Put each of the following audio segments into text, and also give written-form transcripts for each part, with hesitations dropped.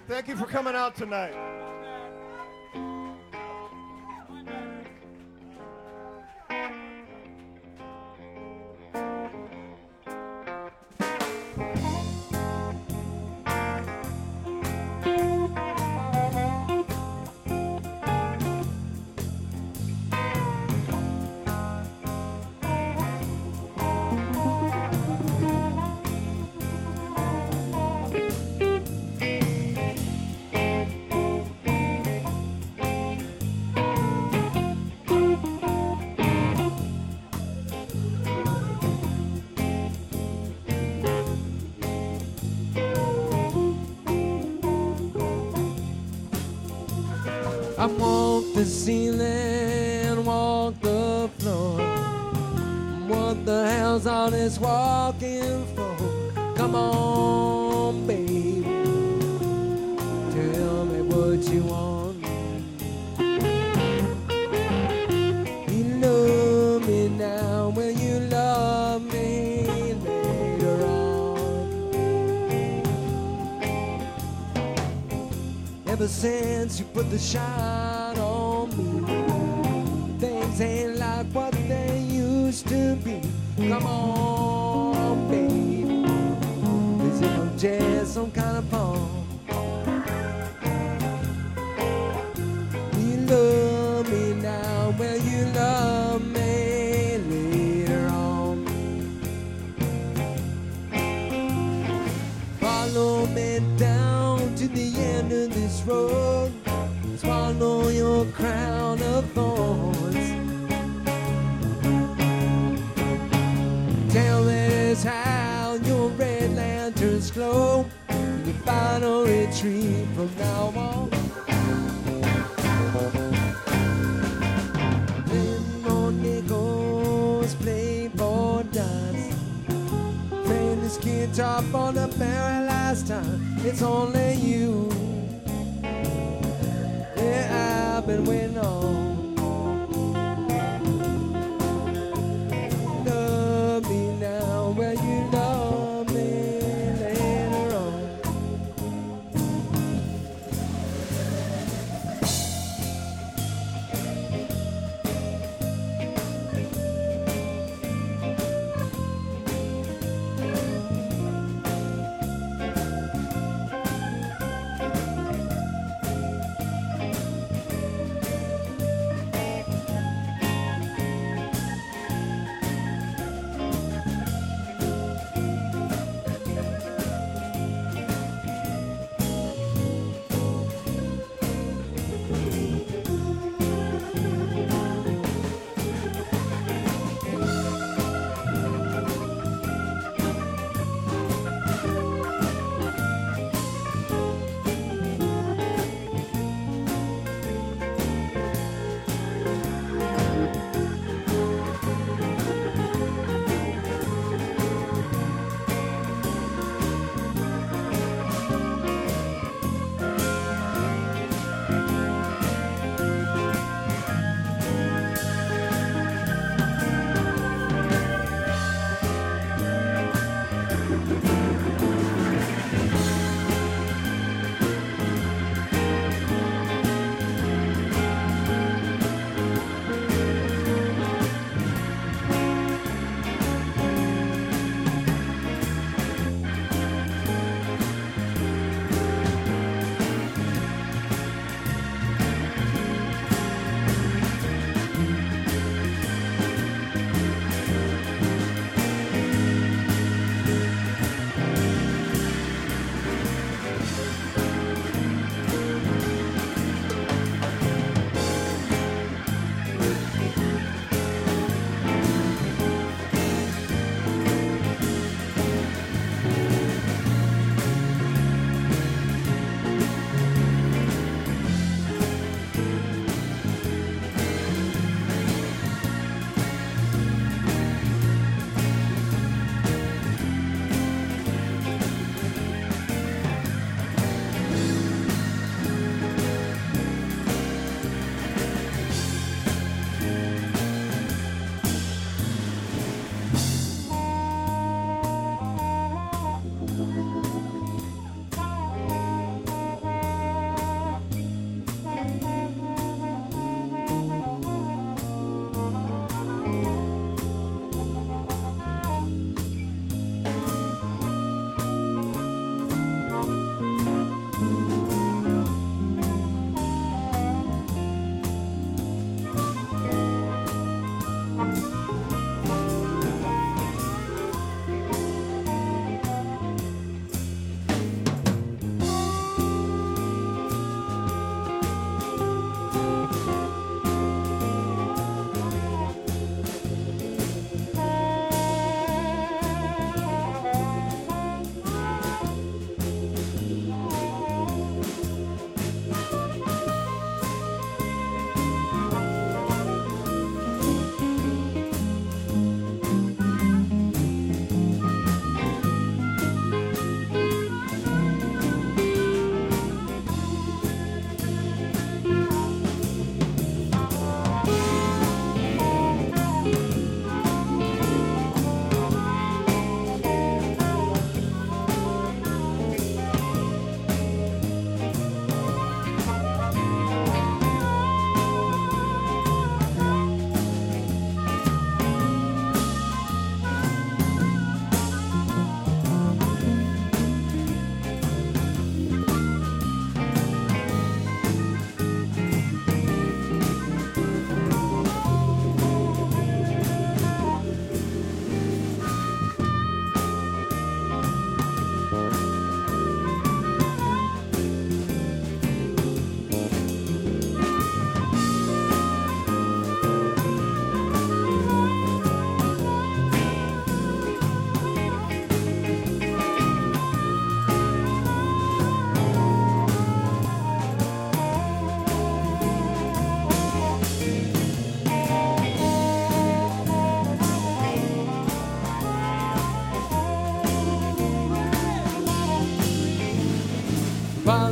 Thank you for coming out tonight. I walk the ceiling, walk the floor. What the hell's all this walking for? Come on, baby, tell me what you want. You love me now, will you love me later on? Ever since you put the shine on me, things ain't like what they used to be. Come on, baby, as if I'm just some kind of pawn. You love me now, will you love me later on? Follow me down to the end of this road, swallow your crown of thorns. Tell me how your red lanterns glow in your final retreat from now on. Play for nickels, play for dimes. Playing this guitar for the very last time. It's only you. Yeah, I've been waiting on. Love me now, will you love me later on?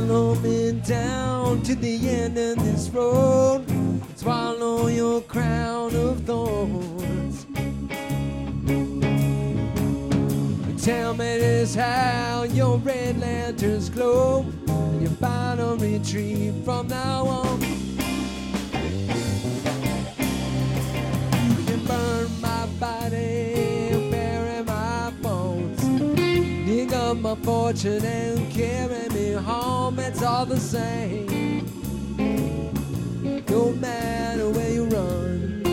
Follow me down to the end of this road. Swallow your crown of thorns. Tell me this, how your red lanterns glow, and you find a retreat from now on. You can burn my body, bury my bones, dig up my fortune and carry me home. It's all the same, no matter where you run.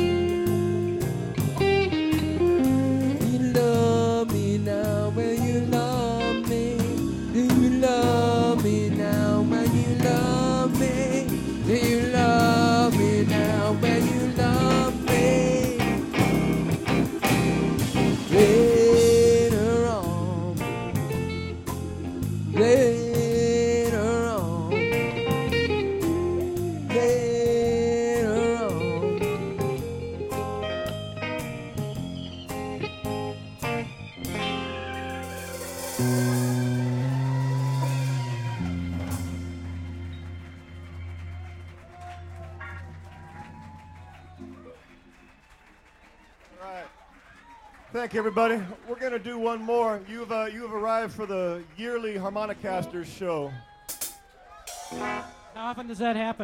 You love me now, will you love me? Do you love me now, when you love me? Do you love me now, when you love me? Later on, later on, later on. All right. Thank you, everybody. We're going to do one more. You have arrived for the yearly Harmonicasters show. How often does that happen?